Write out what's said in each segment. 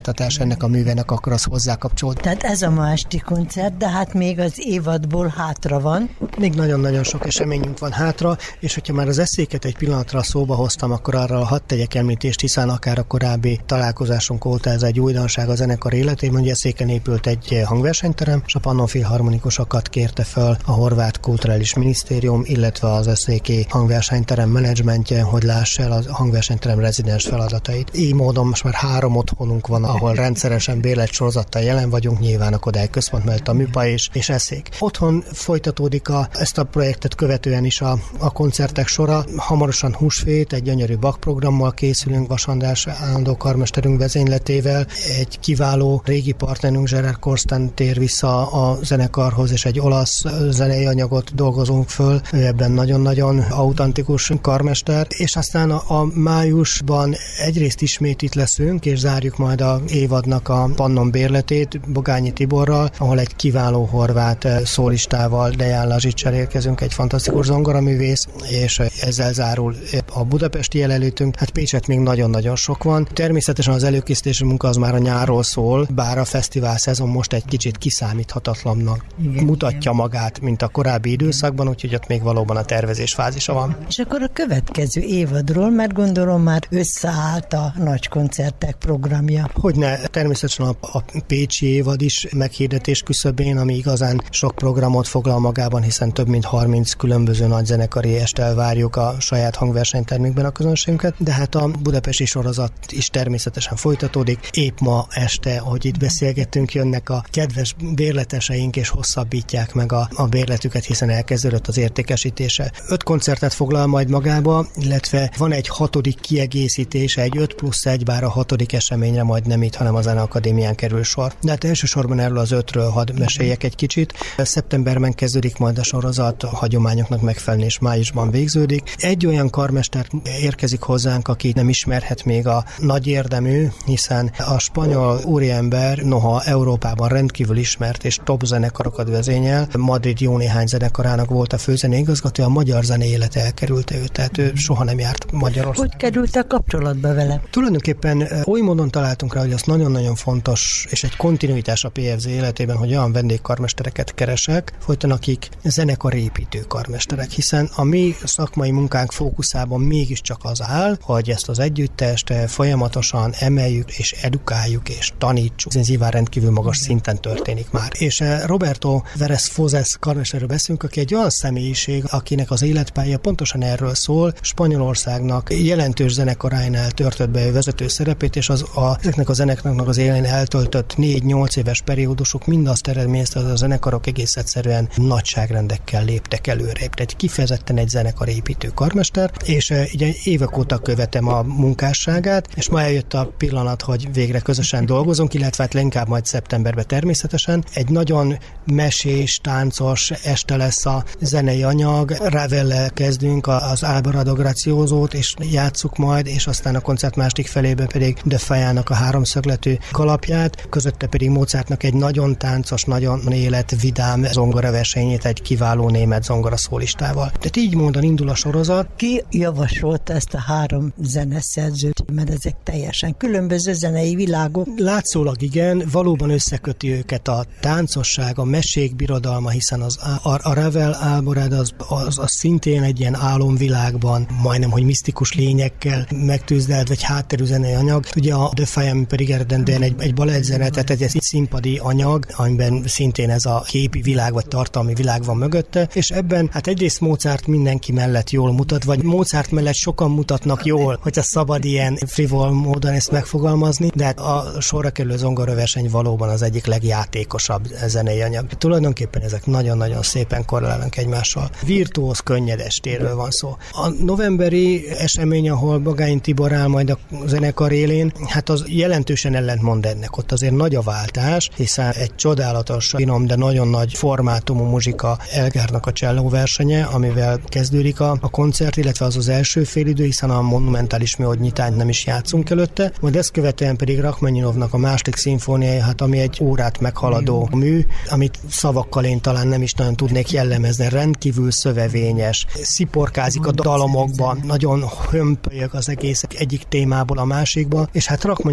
folytatás ennek a művének, akkor az hozzákapcsolódik. Tehát ez a ma esti koncert, de hát még az évadból hátra van. Még nagyon-nagyon sok eseményünk van hátra, és hogyha már az eszéket egy pillanatra szóba hoztam, akkor arra hadd tegyek említést, hiszen akár a korábbi találkozásunk óta ez egy újdonság a zenekar életében, hogy eszéken épült egy hangversenyterem, és a Pannon Filharmonikusokat kérte föl a Horvát Kulturális Minisztérium, illetve az eszéki hangversenyterem menedzsmentje, hogy lássa el a hangversenyterem rezidens feladatait. Így módon most már 3 otthonunk van, ahol rendszeresen bérletsorozattal jelen vagyunk, nyilván a Kodály Központ mellett a Műpa és eszék. Otthon folytatódik ezt a projektet követően is a koncertek sora. Hamarosan húsvét, egy gyönyörű Bach programmal készülünk, Vas András állandó karmesterünk vezényletével. Egy kiváló régi partnerünk Gerard Korsten tér vissza a zenekarhoz, és egy olasz zenei anyagot dolgozunk föl. Ő ebben nagyon-nagyon autentikus karmester, és aztán a májusban egyrészt ismét itt leszünk, és zárjuk majd a évadnak a Pannon bérletét Bogányi Tiborral, ahol egy kiváló horvát szólistával, Dejan Lazsicsal érkezünk, egy fantasztikus zongoraművész, és ezzel zárul a budapesti jelenlétünk. Hát Pécset még nagyon-nagyon sok van. Természetesen az előkészítési munka az már a nyárról szól, bár a fesztivál szezon most egy kicsit kiszámíthatatlannak mutatja magát, mint a korábbi időszakban, úgyhogy ott még valóban a tervezés fázisa van. És akkor a következő évadról, mert gondolom már összeállt a nagy koncertek programja. Hogyne, természetesen a pécsi évad is meghirdetés küszöbén, ami igazán sok programot foglal magában, hiszen több mint 30 különböző nagy zenekari estel várjuk a saját hangversenytermükben a közönségünket, de hát a budapesti sorozat is természetesen folytatódik. Épp ma este, ahogy itt beszélgettünk, jönnek a kedves bérleteseink és hosszabbítják meg a bérletüket, hiszen elkezdődött az értékesítése. 5 koncertet foglal majd magába, illetve van egy 6. kiegészítése, egy 5+1, bár a 6. eseményre majd nem itt, hanem a Zeneakadémián kerül sor. De hát elsősorban erről az 5-ről hadd meséljek egy kicsit. Szeptemberben kezdődik majd a sorozat, a hagyományoknak megfelelően és májusban végződik. Egy olyan karmester érkezik hozzánk, aki nem ismerhet még a nagy érdemű, hiszen a spanyol úriember, noha Európában rendkívül ismert és top zenekarokat vezényel, Madrid jó néhány zenekarának volt a főzeneigazgató, a magyar zene élete elkerülte őt, tehát ő soha nem járt Magyarországon. Hogy került a kapcsolatba vele? Tulajdonképpen oly módon találtunk rá, hogy az nagyon-nagyon fontos, és egy kontinuitás a PFZ életében, hogy olyan vendégkarmestereket keresek, folyton akik zenekarépítő karmesterek, hiszen a mi szakmai munkánk fókuszában mégiscsak az áll, hogy ezt az együttest folyamatosan emeljük és edukáljuk és tanítsuk. Ez nyilván rendkívül magas szinten történik már. És Roberto Veres Fozes karmesterről beszélünk, aki egy olyan személyiség, akinek az életpálya pontosan erről szól. Spanyolországnak jelentős zenekaráinál törtött be vezető szerepét, és ezeknek a zenekaroknak az élén eltöltött 4-8 éves periódusok mindazt eredményezte, hogy a zenekarok egész egyszerűen nagyságrendekkel léptek előre. Tehát kifejezetten egy zenekarépítő karmester, és ugye évek óta követem a munkásságát, és ma eljött a pillanat, hogy végre közösen dolgozunk, illetve hát inkább majd szeptemberben természetesen. Egy nagyon mesés, táncos este lesz a zenei anyag. Ravellel kezdünk az Alvarado Graziosót, és játsszuk majd, és aztán a koncert másik felébe pedig De Fajának a 3-szögletű kalapját, közötte pedig Mozartnak egy nagyon táncos, nagyon életvidám zongoraversenyét egy kiváló német zongoraszólistával. Tehát így módon indul a sorozat. Ki javasolt ezt a 3 zeneszerzőt, mert ezek teljesen különböző zenei világok? Látszólag igen, valóban összeköti őket a táncosság, a mesék birodalma, hiszen a Ravel Alvarado az szintén egy ilyen álomvilágban, majdnem, hogy misztikus lényekkel megtűzdelt, vagy hátterű zenei anyag. Ugye a De Faya pedig eredendően egy balettzene, tehát egy színpadi anyag, amiben szintén ez a képi világ, vagy tartalmi világ van mögötte, és ebben hát egyrészt Mozart mindenki mellett jól mutat, vagy Mozart mellett sokan mutatnak jól, hogyha szabad ilyen frivol módon ezt megfogalmazni, de hát a sorra kerülő zongoraverseny valóban az egyik legjátékosabb zenei anyag. Tulajdonképpen ezek nagyon-nagyon szépen korrelálnak egymással. Virtuóz, könnyed estéről van szó. A novemberi esemény, ahol Bogányi Tibor áll majd a zenekar élén, hát az jelentősen ellentmond ennek. Ott azért nagy a váltás, hiszen egy csodálatos, finom, de nagyon nagy formátumú muzsika Elgárnak a cselló versenye, amivel kezdődik a koncert, illetve az első félidő, hiszen a monumentális műhogy-nyitányt nem is játszunk előtte, majd ezt követően pedig Rachmaninovnak a második szimfóniája, hát ami egy órát meghaladó mű, amit szavakkal én talán nem is nagyon tudnék jellemezni, rendkívül szövevényes, sziporkázik a dalomokban, nagyon hömpölyög az egész egyik témából a másikba, és hát Rachmaninovra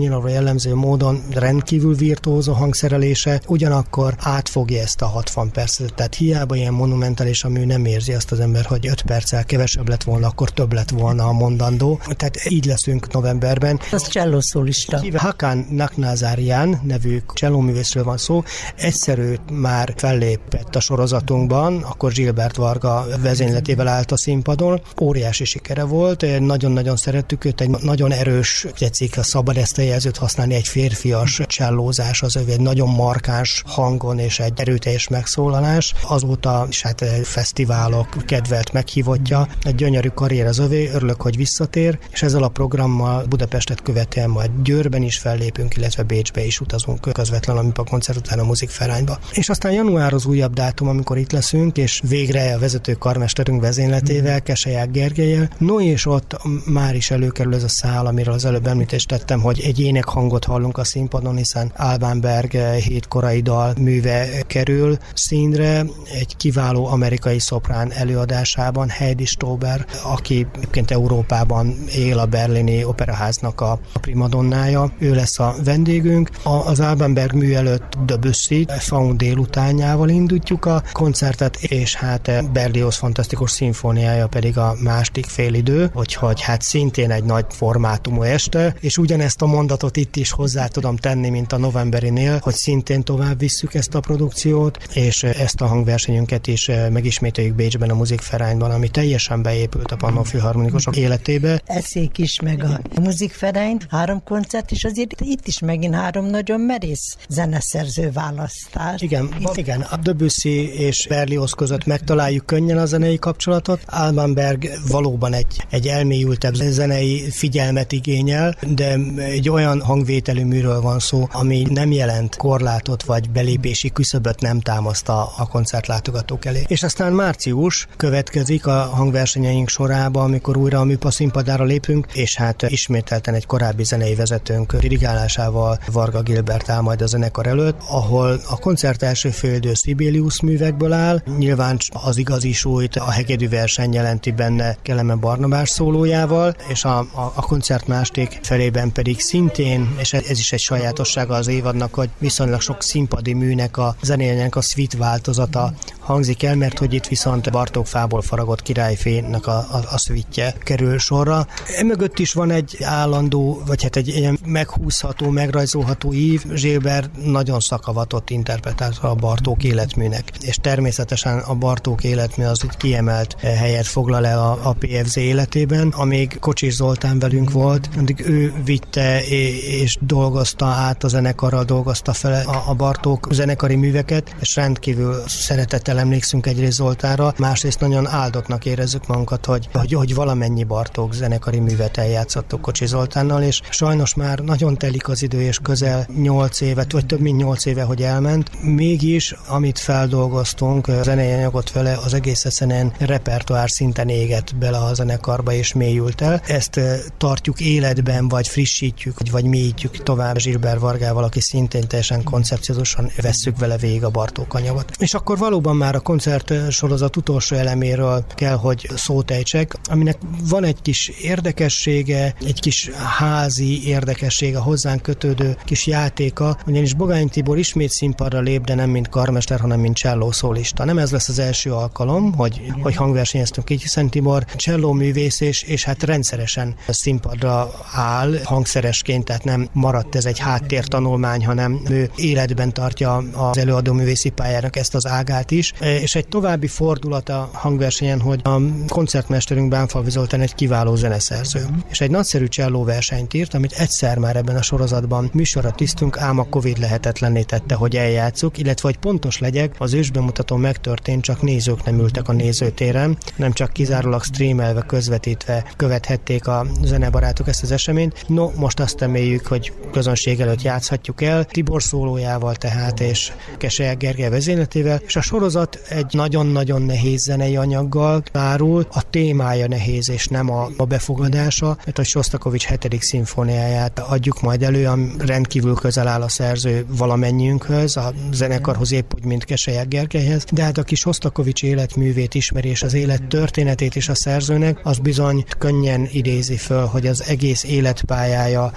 jellemző módon rendkívül virtuóz a hangszerelése, ugyanakkor átfogja ezt a 60 percet. Tehát hiába ilyen monumentális a mű, nem érzi azt az ember, hogy 5 perccel kevesebb lett volna, akkor több lett volna a mondandó. Tehát így leszünk novemberben. Az csellószólista. Hakan Naknazarian nevű csellóművészről van szó. Egyszer ő már fellépett a sorozatunkban, akkor Gilbert Varga vezényletével állt a színpadon. Óriási sikere volt, nagyon-nagyon szerettük őt, egy nagyon erős, tetszik, szabad ezt a jelzőt használni, egy férfias csellózás az övé, egy nagyon markáns hangon és egy erőteljes megszólalás. Azóta is hát fesztiválok kedvelt meghívottja, egy gyönyörű karrier az övé, örülök, hogy visszatér, és ezzel a programmal Budapestet követően majd Győrben is fellépünk, illetve Bécsbe is utazunk közvetlenül a Műpa koncert után a Muzikverányba. És aztán január az újabb dátum, amikor itt leszünk, és végre a vezető karmesterünk vezényletével, Keselyák Gergellyel. No, és ott már is előkerül ez a szál, amiről az előbb említést tettem, hogy egy énekhangot hallunk a színpadon, hiszen Alban Berg 7 korai dal műve kerül színre, egy kiváló amerikai szoprán előadásában, Heidi Stauber, aki egyébként Európában él, a berlini operaháznak a primadonnája, ő lesz a vendégünk. Az Alban Berg mű előtt Debussy Faun délutánjával indítjuk a koncertet, és hát Berlioz fantasztikus szimfóniája pedig a második félidő, úgyhogy hát szintén egy nagy formátumú este, és ugyanezt a mondatot itt is hozzá tudom tenni, mint a novemberinél, hogy szintén tovább visszük ezt a produkciót, és ezt a hangversenyünket is megismételjük Bécsben a Muzikverányban, ami teljesen beépült a Pannó Filharmonikusok életébe. Eszék is, meg a Muzikverány, 3 koncert is, azért itt is megint 3 nagyon merész zeneszerző választás. Igen, a Debussy és Berlioz között megtaláljuk könnyen a zenei kapcsolatot. Alban Berg valóban egy elmélyültebb zenei figyelmet igényel, de egy olyan hangvételű műről van szó, ami nem jelent korlátot vagy belépési küszöböt nem támaszt a koncertlátogatók elé. És aztán március következik a hangversenyeink sorába, amikor újra a Műpa színpadára lépünk, és hát ismételten egy korábbi zenei vezetőnk dirigálásával Varga Gilbert áll majd a zenekar előtt, ahol a koncert első félidő Sibelius művekből áll. Nyilván az igazi súlyt a hegedű verseny jelenti benne Kelemen Barnabás szólójával, és a koncert második felében pedig szintén, és ez is egy sajátossága az évadnak, hogy viszonylag sok színpadi műnek a zenéjének a suite változata hangzik el, mert hogy itt viszont Bartók fából faragott királyfének a suite kerül sorra. Emögött is van egy állandó, vagy hát egy ilyen meghúzható, megrajzolható ív. Gilbert nagyon szakavatott interpretálta a Bartók életműnek, és természetesen a Bartók életmű az itt kiemelt helyet foglal el a PFZ életében. Amíg Kocsis Zoltán velünk volt, addig ő vitte és dolgozta át a zenekarral, dolgozta fel a Bartók zenekari műveket, és rendkívül szeretettel emlékszünk egyrészt Zoltánra, másrészt nagyon áldottnak érezzük magunkat, hogy valamennyi Bartók zenekari művet eljátszottuk Kocsis Zoltánnal, és sajnos már nagyon telik az idő, és közel 8 évet, vagy több mint 8 éve, hogy elment. Mégis, amit feldolgoztunk, zenei anyagot vele, az egész egyszerűen repertoár szinten égett bele a zenekarba, és mélyült el. Ezt tartjuk életben, vagy frissítjük, vagy mélyítjük tovább Gilbert Vargával, aki szintén teljesen koncepciózusan vesszük vele végig a Bartók anyagot. És akkor valóban már a koncert sorozat utolsó eleméről kell, hogy szót ejtsek, aminek van egy kis érdekessége, egy kis házi érdekessége, hozzánk kötődő kis játéka, ugyanis Bogány Tibor ismét színpadra lép, de nem mint karmester, hanem mint cselló szólista. Nem ez lesz az első alkalom, hogy hangversenyeztünk így, hiszen Tibor cselló művész, és hát rendszeresen színpadra áll hangszeresként, tehát nem maradt ez egy háttértanulmány, hanem ő életben tartja az előadó művészi pályának ezt az ágát is. És egy további fordulat a hangversenyen, hogy a koncertmesterünk Bánfalvi Zoltán egy kiváló zeneszerző. És egy nagyszerű cselló versenyt írt, amit egyszer már ebben a sorozatban műsorra tisztünk, ám a Covid lehetetlenné tette, hogy eljátszuk, illetve hogy pontos legyek, az ősbemutató megtörtént, csak nézők nem ültek a nézőtéren, nem csak kizárólag streamelve, közvetítve követhették a zenebarátok ezt az eseményt. No, most azt reméljük, hogy közönség előtt játszhatjuk el, Tibor szólójával tehát, és Keselyák Gergely vezényletével, és a sorozat egy nagyon-nagyon nehéz zenei anyaggal zárul, a témája nehéz, és nem a befogadása, mert a Sostakovics 7. szimfóniáját adjuk majd elő, ami rendkívül közel áll a szerző valamennyiünkhöz, a zenekarhoz épp úgy, mint Keselyák Gergelyhez, de hát aki Sostakovics életművét ismeri, és az élet történetét is a szerzőnek, az bizony könnyen idézi föl, hogy az egész életpályája abban a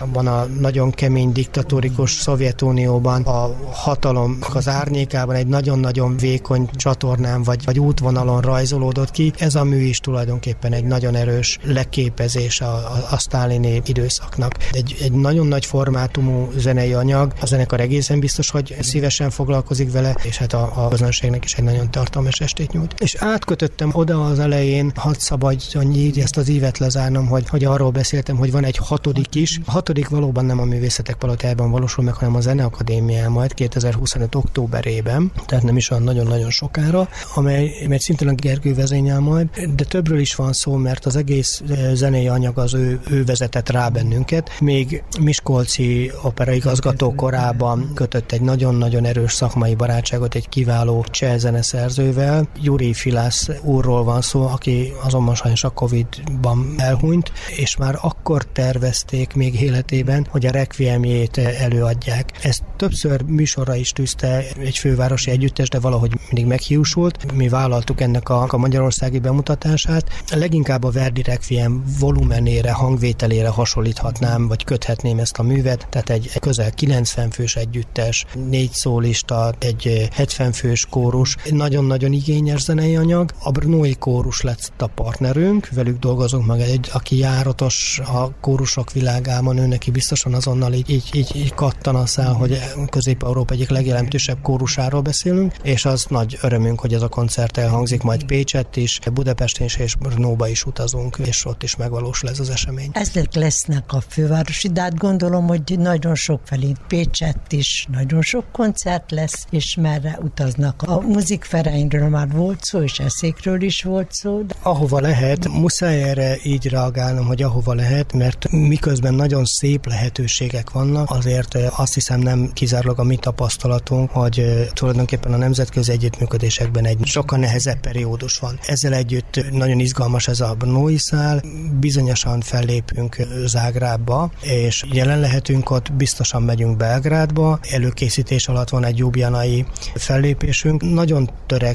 nagyon kemény diktatórikus Szovjetunióban a hatalom az árnyékában egy nagyon-nagyon vékony csatornán vagy útvonalon rajzolódott ki. Ez a mű is tulajdonképpen egy nagyon erős leképezés a sztálini időszaknak. Egy nagyon nagy formátumú zenei anyag, a zenekar egészen biztos, hogy szívesen foglalkozik vele, és hát a közönségnek is egy nagyon tartalmas estét nyújt. És átkötöttem oda az elején, hadd szabadjon így ezt az ívet lezárnom, hogy arról beszéltem, hogy van egy 6. is. A 6. valóban nem a Művészetek Palotájában valósul meg, hanem a Zeneakadémián majd 2025. októberében, tehát nem is olyan nagyon-nagyon sokára, amely szintén a Gergő vezényel majd, de többről is van szó, mert az egész zenei anyag az ő vezetett rá bennünket. Még miskolci operaigazgató korában kötött egy nagyon-nagyon erős szakmai barátságot egy kiváló cseh zeneszerzővel. Juri Filász úrról van szó, aki azonban sajnos a Covid-ban elhunyt, és már akkor tervezték még életében, hogy a requiemjét előadják. Ezt többször műsorra is tűzte egy fővárosi együttes, de valahogy mindig meghiúsult. Mi vállaltuk ennek a magyarországi bemutatását. Leginkább a Verdi Requiem volumenére, hangvételére hasonlíthatnám, vagy köthetném ezt a művet. Tehát egy közel 90 fős együttes, 4 szólista, egy 70 fős kórus. Nagyon-nagyon igényes zenei anyag. A brnói kórus lett a partnerünk, velük dolgozunk meg aki járatos a kórusok világában, ő neki biztosan azonnal így kattan a szál, hogy Közép-Európa egyik legjelentősebb kórusáról beszélünk, és az nagy örömünk, hogy ez a koncert elhangzik, majd Pécsett is, Budapesten is, és Brnóba is utazunk, és ott is megvalósul ez az esemény. Ezek lesznek a fővárosi, de hát gondolom, hogy nagyon sok felé Pécsett is, nagyon sok koncert lesz, és merre utaznak. A Musikvereinről már volt szó, és eszékről is volt szó. De... Ahova lehet, muszáj erre így reagálnom, hogy ahova lehet, mert miközben nagyon szép lehetőségek vannak, azért azt hiszem nem kizárólag a mi tapasztalatunk, hogy tulajdonképpen a nemzetközi együttműködésekben egy sokkal nehezebb periódus van. Ezzel együtt nagyon izgalmas ez a brnói szál, bizonyosan fellépünk Zágrábba, és jelen lehetünk ott, biztosan megyünk Belgrádba, előkészítés alatt van egy ljubljanai fellépésünk. Nagyon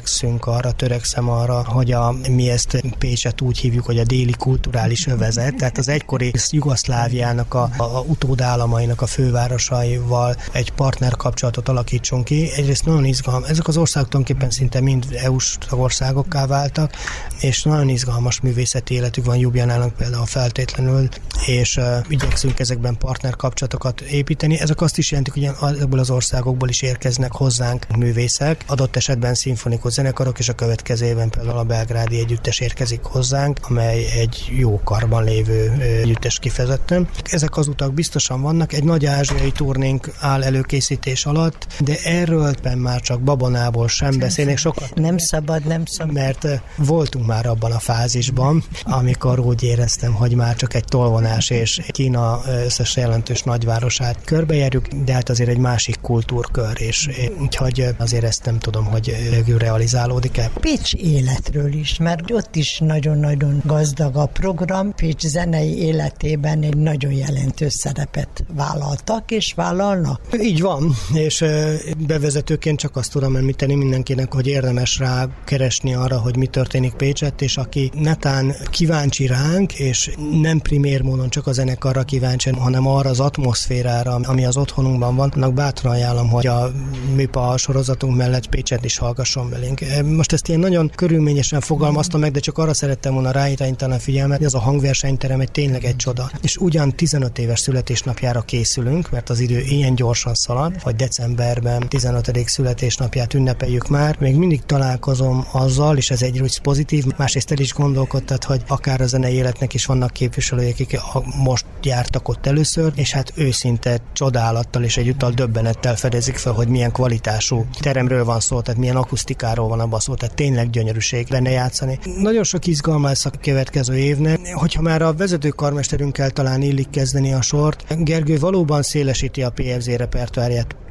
törekszem arra, hogy mi ezt Pécset úgy hívjuk, hogy a déli kulturális övezet, tehát az egykori Jugoszláviának a utódállamainak a fővárosaival egy partnerkapcsolatot alakítsunk ki. Egyrészt nagyon izgalmas. Ezek az országok tulajdonképpen szinte mind EU-s tagországokká váltak, és nagyon izgalmas művészeti életük van Ljubljanának például feltétlenül, és igyekszünk ezekben partnerkapcsolatokat építeni. Ezek azt is jelentik, hogy ezekből az országokból is érkeznek hozzánk művészek, adott esetben szimfonikus zenekarok, és a következő évben például a belgrádi együttes érkezik hozzánk, amely egy jó karban lévő együttes kifejezetten. Ezek az utak biztosan vannak, egy nagy ázsiai turnénk áll előkészítés alatt, de erről már csak babonából sem beszélnék sokat. Nem szabad. Mert voltunk már abban a fázisban, amikor úgy éreztem, hogy már csak egy tolvonás, és Kína összes jelentős nagyvárosát körbejárjuk, de hát azért egy másik kultúrkör, és úgyhogy azért ezt nem tudom, hogy realizálódik-e. Pécs életről is, mert ott is nagyon-nagyon gazdag a program. Pécs zenei életében egy nagyon jelentős szerepet vállaltak és vállalnak. Így van, és bevezetőként csak azt tudom említeni mindenkinek, hogy érdemes rá keresni arra, hogy mi történik Pécsett, és aki netán kíváncsi ránk, és nem primér módon csak a zenekarra kíváncsi, hanem arra az atmoszférára, ami az otthonunkban van, annak bátran ajánlom, hogy a MIPA sorozatunk mellett Pécsett is hallgasson velünk. Most ezt ilyen nagyon körülményesen fogalmaztam meg, de csak arra szerettem volna ráirányítani a figyelmet, hogy ez a hangversenyterem egy tényleg egy csoda. És ugyan 15 éves születésnapjára készülünk, mert az idő ilyen gyorsan szalad, hogy decemberben 15. születésnapját ünnepeljük már. Még mindig találkozom azzal, és ez egy pozitív, másrészt el is gondolkodtat, hogy akár a zenei életnek is vannak képviselők, akik most jártak ott először, és hát őszinte csodálattal és egyúttal döbbenettel fedezik fel, hogy milyen kvalitású teremről van szó, tehát milyen akusztikáról van abban szó, tehát tényleg gyönyörűség benne játszani. Nagyon sok izgalma lesz a következő évnek. Hogyha már a vezető karmesterünkkel talán illik kezdeni a sort, Gergő valóban szélesíti a PFZ repertoárját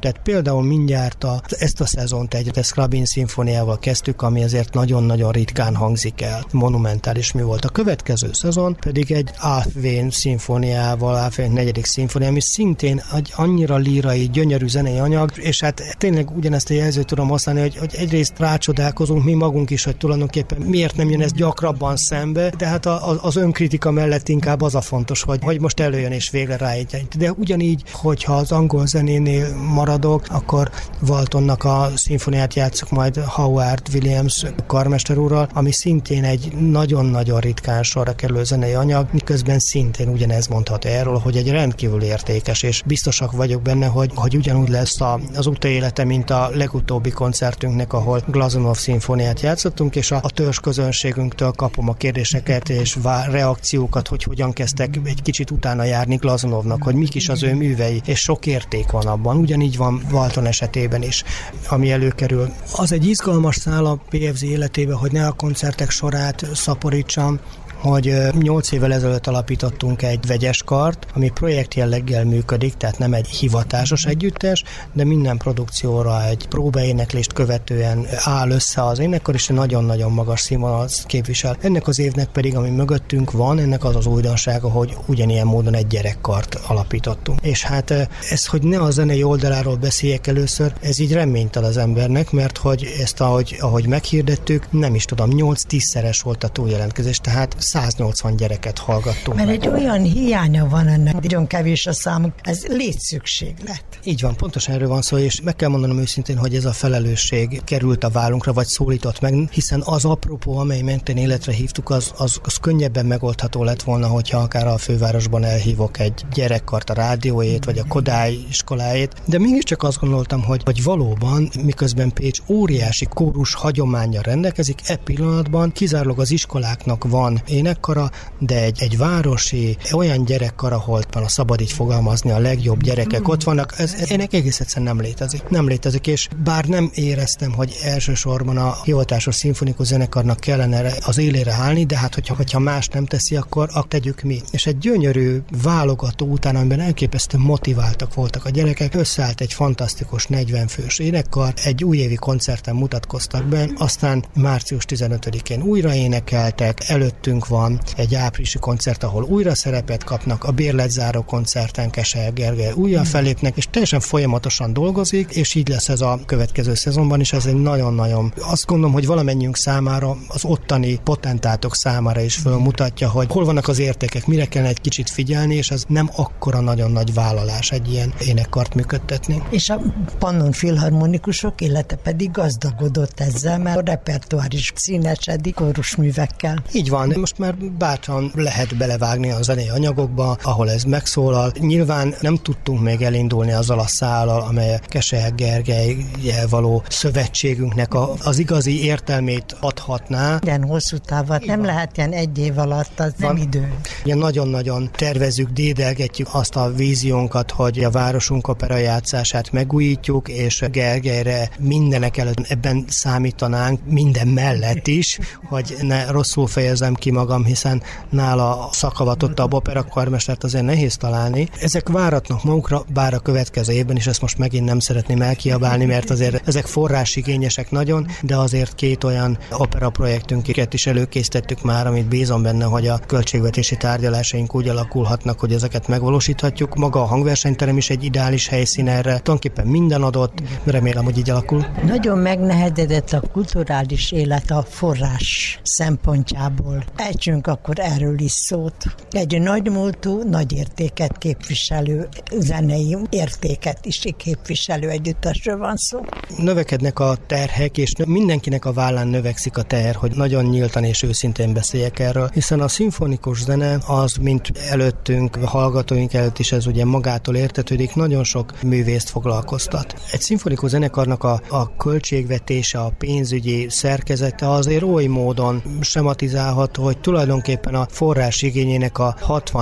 Tehát például mindjárt ezt a szezont egy Scriabin szimfóniával kezdtük, ami azért nagyon-nagyon ritkán hangzik el. Monumentális mű volt. A következő szezon pedig egy Alf Wayne szimfóniával, Alf Wayne 4. szimfónia, ami szintén egy annyira lírai, gyönyörű zenei anyag, és hát tényleg ugyanezt a jelzőt tudom használni, hogy egyrészt rácsodálkozunk mi magunk is, hogy tulajdonképpen miért nem jön ez gyakrabban szembe, de hát az önkritika mellett inkább az a fontos, hogy most előjön és végre rájegyeni. De ugyanígy, hogyha az angol zenénél maradok, akkor Waltonnak a szimfóniát játszok majd Howard Williams karmester úrral, ami szintén egy nagyon-nagyon ritkán sorra kerülő zenei anyag, miközben szintén ugyanez mondható erről, hogy egy rendkívül értékes, és biztosak vagyok benne, hogy ugyanúgy lesz az utóélete, mint a legutóbbi koncertünknek, ahol Glazunov szimfóniát játszottunk, és a törzs közönségünktől kapom a kérdéseket és reakciókat, hogy hogyan kezdtek egy kicsit utána járni Glazunovnak, hogy mik is az ő művei, és sok érték van abban. Ugyanígy van Walton esetében is, ami előkerül. Az egy izgalmas szál a PFZ életében, hogy ne a koncertek sorát szaporítsam, hogy 8 évvel ezelőtt alapítottunk egy vegyes kart, ami projekt jelleggel működik, tehát nem egy hivatásos együttes, de minden produkcióra egy próbaéneklést követően áll össze az énekkar, és nagyon-nagyon magas színvonalat képvisel. Ennek az évnek pedig, ami mögöttünk van, ennek az újdonsága, hogy ugyanilyen módon egy gyerekkart alapítottunk. És hát ez, hogy ne a zenei oldaláról beszéljek először, ez így reményt ad az embernek, mert hogy ezt ahogy meghirdettük, nem is tudom, 8-10-szeres volt a túljelentkezés, tehát 180 gyereket hallgattunk. Mert egy olyan hiánya van ennek, nagyon kevés a számunk, ez létszükséglet. Így van, pontosan erről van szó, és meg kell mondanom őszintén, hogy ez a felelősség került a vállunkra, vagy szólított meg, hiszen az apropó, amely mentén életre hívtuk, az könnyebben megoldható lett volna, hogyha akár a fővárosban elhívok egy gyerekkart, a rádióét, vagy a Kodály iskoláját, de mégiscsak azt gondoltam, hogy valóban, miközben Pécs óriási kórus hagyománnyal rendelkezik, pillanatban kizárólag az iskoláknak van énekkara, de egy városi, olyan gyerekkar, ahol van, a szabad így fogalmazni, a legjobb gyerekek ott vannak, ez ennek egész egyszerűen nem létezik. Nem létezik, és bár nem éreztem, hogy elsősorban a hivatásos szimfonikus zenekarnak kellene az élére állni, de hát hogyha más nem teszi, akkor tegyük mi. És egy gyönyörű válogató után, amiben elképesztően motiváltak voltak a gyerekek, összeállt egy fantasztikus 40 fős énekkar, egy újévi koncerten mutatkoztak be, aztán március 15-én újra énekeltek, előttünk van egy áprilisi koncert, ahol újra szerepet kapnak, a bérletzáró koncerten Keselyek Gergely újra felépnek, és teljesen folyamatosan dolgozik, és így lesz ez a következő szezonban is, ez egy nagyon-nagyon, azt gondolom, hogy valamennyiünk számára, az ottani potentátok számára is fölmutatja, hogy hol vannak az értékek, mire kellene egy kicsit figyelni, és ez nem akkora nagyon nagy vállalás egy ilyen énekkart működtetni. És a Pannon filharmonikusok élete pedig gazdagodott ezzel, mert a repertoár is színesedik kórusművekkel. Így van, most már bátran lehet belevágni a zenei anyagokba, ahol ez megszólal. Nyilván nem tudtunk még elindulni azzal a szállal, amely Keselyek Gergellyel való szövetségünknek az igazi értelmét adhatná. Ilyen hosszú távat nem lehet ilyen egy év alatt, az nem idő. Ugye nagyon-nagyon tervezzük, dédelgetjük azt a víziónkat, hogy a városunk operajátszását megújítjuk, és Gergelyre mindenek előtt ebben számítanánk, minden mellett is, hogy ne rosszul fejezem ki magam, hiszen nála szakavatottabb operakarmestert azért nehéz találni. Ezek váratnak magukra, bár a következő évben is ezt most megint nem szeretném elkiabálni, mert azért ezek forrásigényesek nagyon, de azért 2 olyan operaprojektünket is előkészítettük már, amit bízom benne, hogy a költségvetési tárgyalásaink úgy alakulhatnak, hogy ezeket megvalósíthatjuk. Maga a hangversenyterem is egy ideális helyszín erre. Tulajdonképpen minden adott, remélem, hogy így alakul. Nagyon megnehezedett a kulturális élet a forrás szempontjából. Ejtsünk akkor erről is szót. Egy nagymúltú, nagy értéket képviselő, zenei értéket is képviselő együttesről van szó. Növekednek a terhek, és mindenkinek a vállán növekszik a teher, hogy nagyon nyíltan és őszintén beszéljek erről, hiszen a szimfonikus zene az, mint előttünk, a hallgatóink előtt is ez ugye magától értetődik, nagyon sok művészt foglalkoztat. Egy szimfonikus zenekarnak a költségvetése, a pénzügyi szerkezete azért oly módon sematizálható, hogy tulajdonképpen a forrás igényének a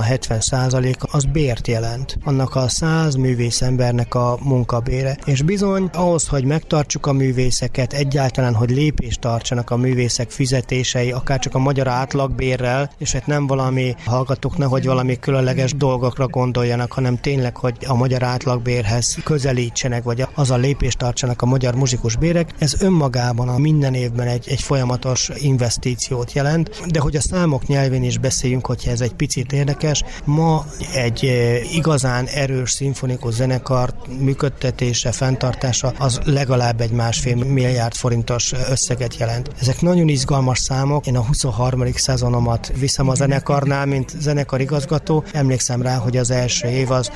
60-70% az bért jelent. Annak a 100 művész embernek a munkabére. És bizony ahhoz, hogy megtartsuk a művészeket, egyáltalán, hogy lépést tartsanak a művészek fizetései, akár csak a magyar átlagbérrel, és hát nem valami hallgatók, nehogy valami különleges dolgokra gondoljanak, hanem tényleg, hogy a magyar átlagbérhez közelítsenek, vagy az a lépést tartsanak a magyar muzsikus bérek. Ez önmagában a minden évben egy folyamatos investíciót jelent, de hogy a számok nyelvén is beszéljünk, hogyha ez egy picit érdekes, ma egy igazán erős szimfonikus zenekar működtetése, fenntartása az legalább egy 1,5 milliárd forintos összeget jelent. Ezek nagyon izgalmas számok. Én a 23. szezonomat viszem a zenekarnál, mint zenekarigazgató. Emlékszem rá, hogy az első év az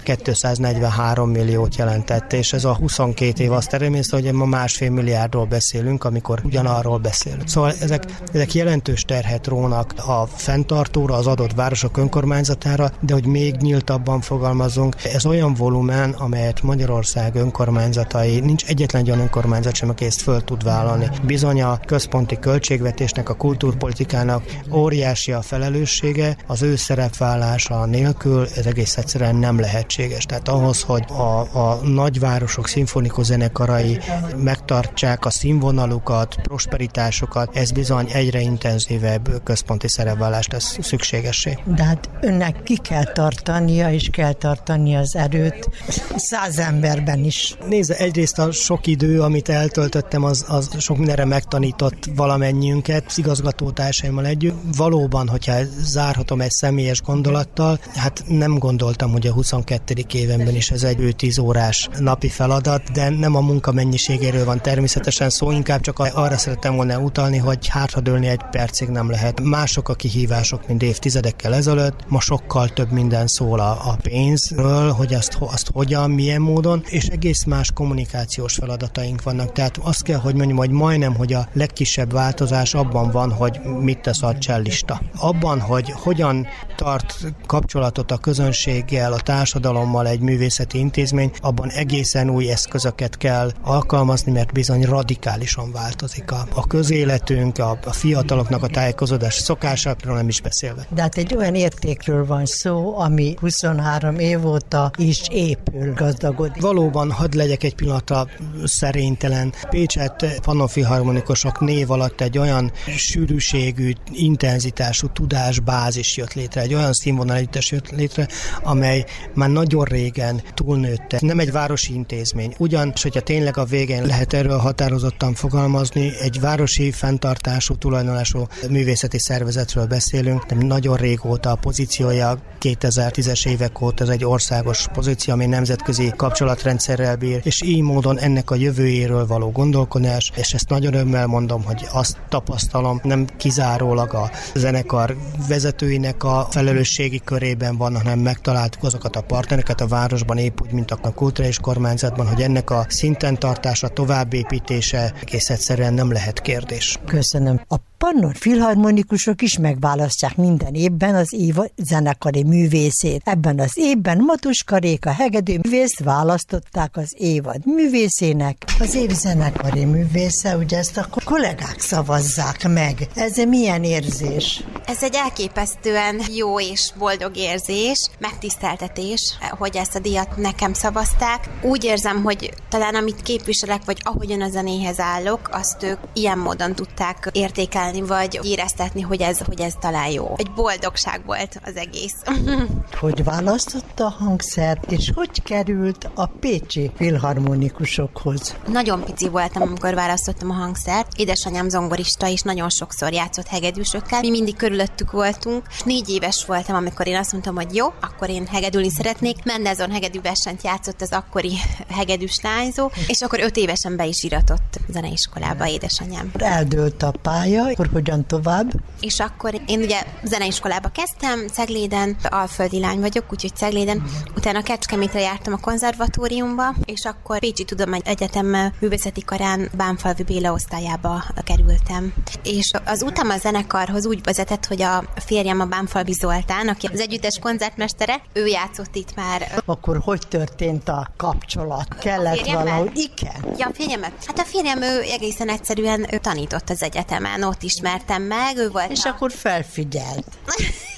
243 milliót jelentett, és ez a 22 év azt eredményezte, hogy ma 1,5 milliárdról beszélünk, amikor ugyanarról beszélünk. Szóval ezek jelentős terhet rónak a fenntartóra, az adott városok önkormányzatára, de hogy még nyíltabban fogalmazunk, ez olyan volumen, amelyet Magyarország önkormányzatai, nincs egyetlen olyan önkormányzat sem, aki ezt föl tud vállalni. Bizony a központi költségvetésnek, a kultúrpolitikának óriási a felelőssége, az ő szerepvállása nélkül ez egész egyszerűen nem lehetséges. Tehát ahhoz, hogy a nagyvárosok szimfonikus zenekarai megtartsák a színvonalukat, prosperitásukat, ez bizony egyre intenzívebb központi szerepvállást tesz szükségessé. De hát önnek ki kell tartania, és kell tartani az erőt 100 emberben is. Nézze, egyrészt a sok idő, amit eltöltöttem, az sok mindenre megtanított valamennyiünket, igazgatótársaimmal együtt. Valóban, hogyha zárhatom egy személyes gondolattal, hát nem gondoltam, hogy a 22. évenben is ez egy 10 órás napi feladat, de nem a munka mennyiségéről van természetesen szó, inkább csak arra szerettem volna utalni, hogy hátradőlni egy percig nem lehet. Mások a kihívások, mint évtizedekkel ezelőtt, ma sokkal több minden szól a pénzről, hogy azt hogyan, milyen módon, és egész más kommunikációs feladataink vannak. Tehát azt kell, hogy mondjam, hogy majdnem, hogy a legkisebb változás abban van, hogy mit tesz a csellista. Abban, hogy hogyan tart kapcsolatot a közönséggel, a társadalommal egy művészeti intézmény, abban egészen új eszközöket kell alkalmazni, mert bizony radikálisan változik a közéletünk, a fiataloknak a tájékozódás szokásáról nem is beszélve. De hát egy olyan értékről van szó, ami 23 év óta is épül, gazdagodik. Valóban, hadd legyek egy pillanatra szerénytelen. Pécset pannonfilharmonikusok név alatt egy olyan sűrűségű, intenzitású tudásbázis jött létre, egy olyan színvonal együttes jött létre, amely már nagyon régen túlnőtte. Nem egy városi intézmény. Ugyanis, hogyha tényleg a végén lehet erről határozottan fogalmazni, egy városi fenntartású, tulajdonlású művészeti szervezetről beszélünk, de nagyon régóta a pozíciója, 2010-es évek óta ez egy országos pozíció, ami nemzetközi kapcsolatrendszerrel bír, és így módon ennek a jövőjéről való gondolkodás, és ezt nagyon örömmel mondom, hogy azt tapasztalom, nem kizárólag a zenekar vezetőinek a felelősségi körében van, hanem megtaláltuk azokat a partnereket a városban, épp úgy, mint a kulturális kormányzatban, hogy ennek a szinten tartása, továbbépítése egész egyszerűen nem lehet kérdés. Köszönöm. A pannonfilharmonikusok is megválasztják minden évben az év zenekari művészét. Ebben az évben Matuska Réka hegedű művészt választották az évad művészének. Az év zenekari művésze, ugye ezt a kollégák szavazzák meg. Ez milyen érzés? Ez egy elképesztően jó és boldog érzés, megtiszteltetés, hogy ezt a díjat nekem szavazták. Úgy érzem, hogy talán amit képviselek, vagy ahogyan a zenéhez állok, azt ők ilyen módon tudták értékelni, vagy éreztetni, hogy ez talán jó. Egy boldogság volt az egész. Hogy választotta a hangszert, és hogy került a pécsi filharmonikusokhoz? Nagyon pici voltam, amikor választottam a hangszert. Édesanyám zongorista, és nagyon sokszor játszott hegedűsökkel. Mi mindig körülöttük voltunk. 4 éves voltam, amikor én azt mondtam, hogy jó, akkor én hegedülni szeretnék. Mendelssohn hegedűversenyt játszott az akkori hegedűs lányzó, és akkor 5 évesen be is íratott zeneiskolába édesanyám. Eldőlt a pálya, akkor hogyan tovább? És akkor én ugye zeneiskolába kezdtem, Cegléden, alföldi lány vagyok, úgyhogy Cegléden. Utána Kecskemétre jártam a konzervatóriumba, és akkor Pécsi Tudományegyetem művészeti karán Bánfalvi Béla osztályába kerültem. És az utam a zenekarhoz úgy vezetett, hogy a férjem a Bánfalvi Zoltán, aki az együttes koncertmestere, ő játszott itt már. Akkor hogy történt a kapcsolat? Kellett valahogy? Igen. Ja, a férjemet? Hát a férjem, ő egészen egyszerűen tanított az egyetemen, ott ismertem meg, ő volt. És akkor felfigyelt.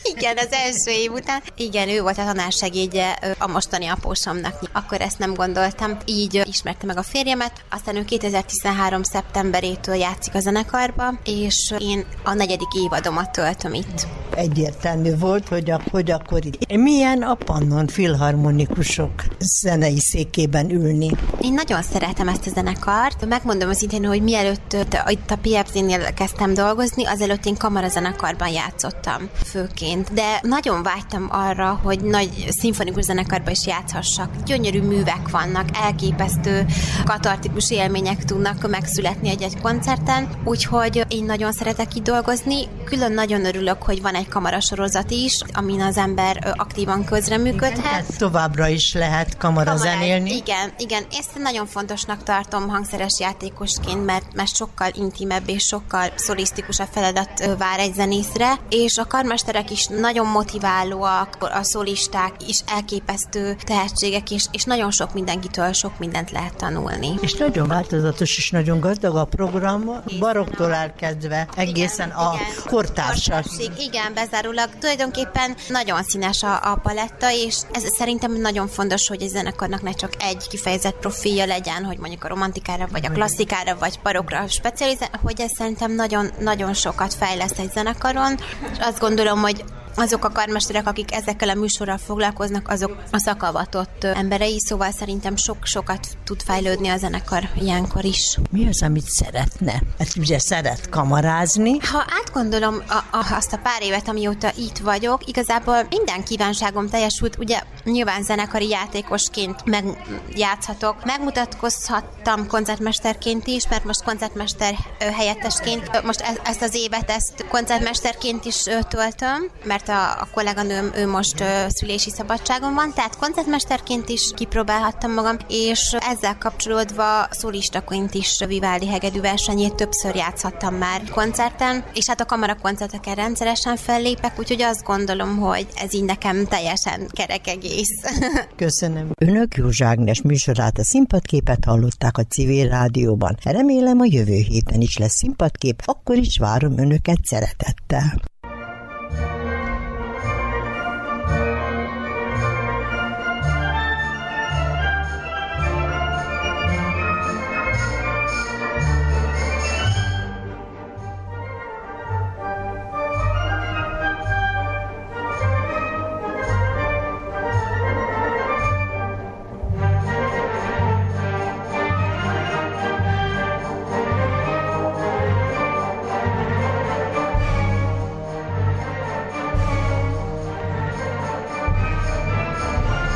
Igen, az első év után. Igen, ő volt a tanársegédje a mostani apósomnak. Akkor ezt nem gondoltam. Így ismerte meg a férjemet. Aztán ő 2013. szeptemberétől játszik a zenekarba, és én a 4. évadomat töltöm itt. Egyértelmű volt, hogy akkor itt. Milyen a Pannon filharmonikusok zenei székében ülni? Én nagyon szeretem ezt a zenekart. Megmondom őszintén, hogy mielőtt itt a PFZ-nél kezdtem dolgozni, azelőtt én kamarazenekarban játszottam főként. De nagyon vágytam arra, hogy nagy szimfonikus zenekarban is játszhassak. Gyönyörű művek vannak, elképesztő katartikus élmények tudnak megszületni egy koncerten, úgyhogy én nagyon szeretek itt dolgozni. Külön nagyon örülök, hogy van egy kamarasorozat is, amin az ember aktívan közreműködhet. Igen, továbbra is lehet kamarazenélni. Igen. Ezt nagyon fontosnak tartom hangszeres játékosként, mert sokkal intimebb és sokkal szolisztikus a feladat vár egy zenészre, és a karmesterek is nagyon motiválóak, a szólisták is elképesztő tehetségek, és nagyon sok mindenkitől sok mindent lehet tanulni. És nagyon változatos és nagyon gazdag a program, baroktól elkezdve egészen a kortársak. Igen, bezárólag. Tulajdonképpen nagyon színes a paletta, és ez szerintem nagyon fontos, hogy a zenekarnak ne csak egy kifejezett profilja legyen, hogy mondjuk a romantikára, vagy a klasszikára, vagy barokra specializál, hogy ez szerintem nagyon, nagyon sokat fejleszt egy zenekaron, és azt gondolom, hogy azok a karmesterek, akik ezekkel a műsorral foglalkoznak, azok a szakavatott emberei, szóval szerintem sokat tud fejlődni a zenekar ilyenkor is. Mi az, amit szeretne? Hát ugye szeret kamarázni. Ha átgondolom azt a pár évet, amióta itt vagyok, igazából minden kívánságom teljesült, ugye nyilván zenekari játékosként megjátszhatok, megmutatkozhattam koncertmesterként is, mert most koncertmester helyettesként, most ezt az évet koncertmesterként is töltöm, mert a kolléganőm, ő most szülési szabadságon van, tehát koncertmesterként is kipróbálhattam magam, és ezzel kapcsolódva szólistaként is Vivaldi hegedű versenyét többször játszhattam már koncerten, és hát a kamarakoncerteken rendszeresen fellépek, úgyhogy azt gondolom, hogy ez így nekem teljesen kerek egész. Köszönöm. Önök Józsa Ágnes műsorát, a Színpadképet hallották a Civil Rádióban. Remélem a jövő héten is lesz színpadkép, akkor is várom önöket szeretettel.